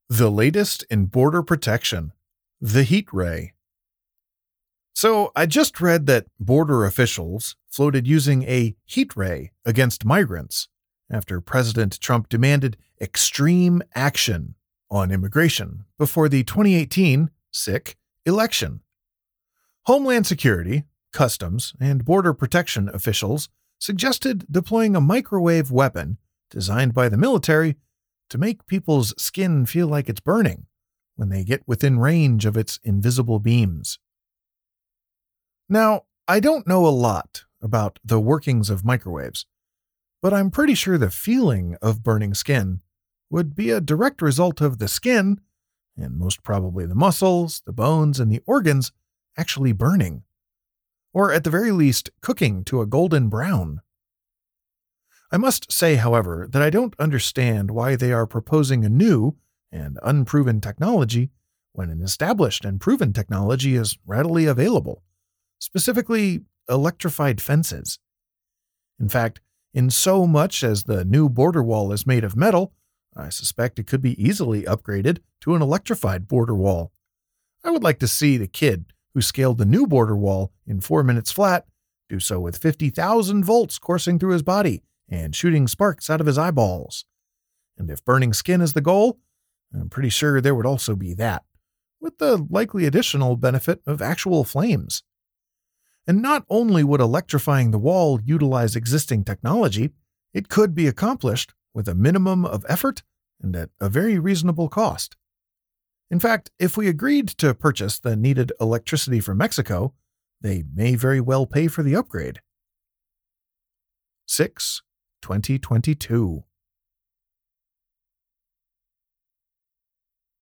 The latest in border protection, the heat ray. So, I just read that border officials floated using a heat ray against migrants after President Trump demanded extreme action on immigration before the 2018 sick election. Homeland Security, Customs, and Border Protection officials suggested deploying a microwave weapon designed by the military to make people's skin feel like it's burning when they get within range of its invisible beams. Now, I don't know a lot about the workings of microwaves, but I'm pretty sure the feeling of burning skin would be a direct result of the skin, and most probably the muscles, the bones, and the organs actually burning, or at the very least cooking to a golden brown. I must say, however, that I don't understand why they are proposing a new and unproven technology when an established and proven technology is readily available, specifically electrified fences. In fact, in so much as the new border wall is made of metal, I suspect it could be easily upgraded to an electrified border wall. I would like to see the kid who scaled the new border wall in 4 minutes flat do so with 50,000 volts coursing through his body and shooting sparks out of his eyeballs. And if burning skin is the goal, I'm pretty sure there would also be that, with the likely additional benefit of actual flames. And not only would electrifying the wall utilize existing technology, it could be accomplished with a minimum of effort and at a very reasonable cost. In fact, if we agreed to purchase the needed electricity from Mexico, they may very well pay for the upgrade. 6/2022